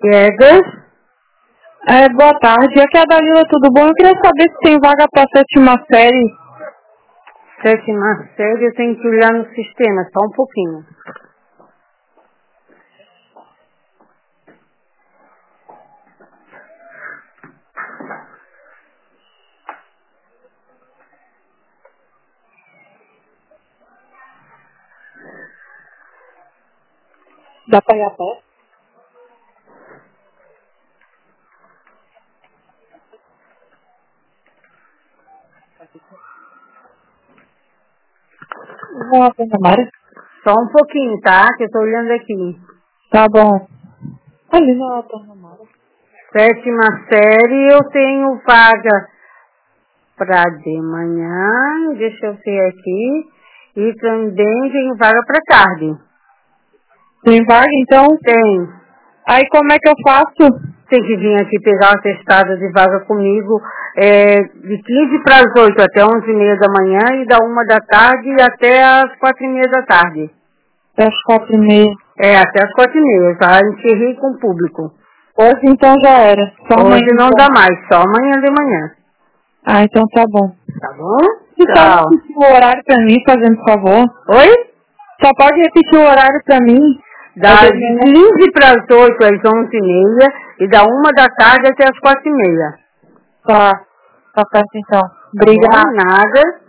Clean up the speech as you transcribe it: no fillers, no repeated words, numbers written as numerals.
Piegas. Boa tarde, aqui é a Dalila, tudo bom? Eu queria saber se tem vaga para a 7ª série. 7ª série, eu tenho que olhar no sistema, só um pouquinho. Dá para ir a pé? Não, Dona Mara. Só um pouquinho, tá? Que eu tô olhando aqui. Tá bom. Ali não é Dona Mara. 7ª série, eu tenho vaga para de manhã, deixa eu ver aqui, e também tenho vaga para tarde. Tem vaga, então? Tem. Aí como é que eu faço? Tem que vir aqui pegar o atestado de vaga comigo, de 15 para as 8 até 11h30 da manhã e da 1 da tarde até as 4h30 da tarde. Até as 4h30. Até as 4h30, tá? Encerrei com o público. Hoje então já era. Só Hoje amanhã, não então. dá mais, só amanhã de manhã. Ah, então tá bom. Tá bom? E Tchau. só repetir o horário pra mim, fazendo favor. Oi? Só pode repetir o horário pra mim. Das 15 para as 8 às 11h30 e da 1 da tarde até as 4h30. Tá certo então. Obrigada. Obrigada. Nada.